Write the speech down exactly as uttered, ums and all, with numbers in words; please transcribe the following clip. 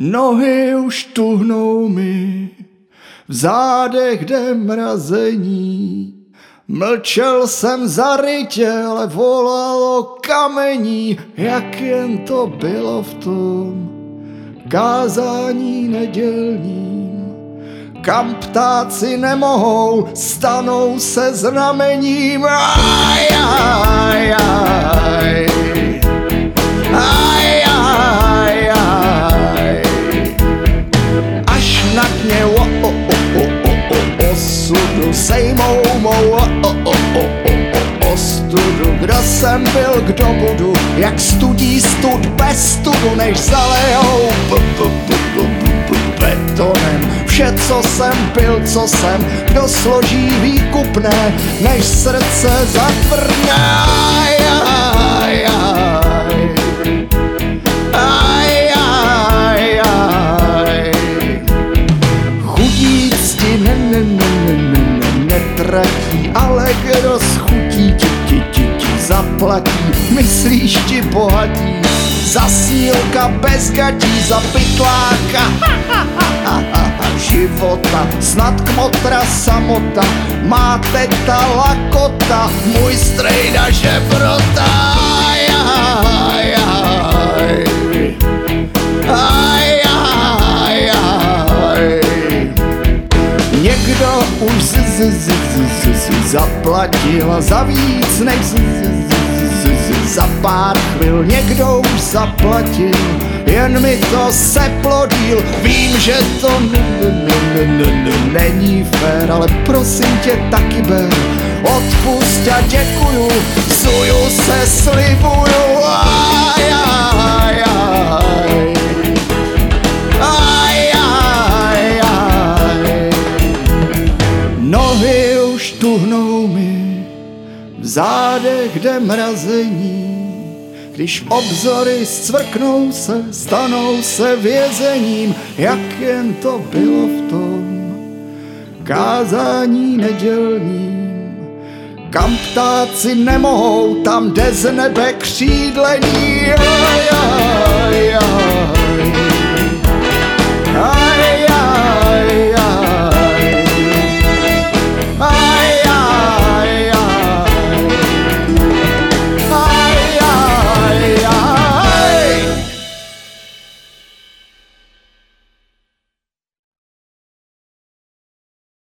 Nohy už tuhnou mi, v zádech jde mrazení. Mlčel jsem zarytě, ale volalo kamení, jak jen to bylo v tom kázání nedělním. Kam ptáci nemohou, stanou se znamením. Aj, aj, aj. Aj, aj, aj. Až na dně o, o, o, o, o, osudu sejmou mou o, o, o, o, o, ostudu. Kdo jsem byl, kdo budu, jak studí stud bez studu, než zalejou betonem vše, co jsem byl, co jsem. Kdo složí výkupné, než srdce zatvrdne. Aj, aj, aj. Aj, aj, aj. Chudíc ti ne, ne, ne, ne, ne, ne, netratí, ale kdo z chutí ti, ti, ti, ti zaplatí. Myslíš ti bohatí, za snílka bez gatí, za pytláka života, snad kmotra samota, má teta lakota, můj strejda žebrota. Aj, aj, aj. Aj, aj, aj. Někdo už z, z, z, z, z, zaplatil za víc než z, z, z, z, za pár chvil. Někdo už zaplatil, jen mi to seplo díl. Vím, že to n, n, n, n, n, není fér, ale prosím tě taky ber. Odpusť a děkuju, suju se, slibuju. Aj, aj, aj. Aj, aj, aj. Nohy už tuhnou mi, v zádech jde mrazení. Když obzory zcvrknou se, stanou se vězením, jak jen to bylo v tom kázání nedělním. Kam ptáci nemohou, tam jde z nebe křídlení. Aj, aj, aj.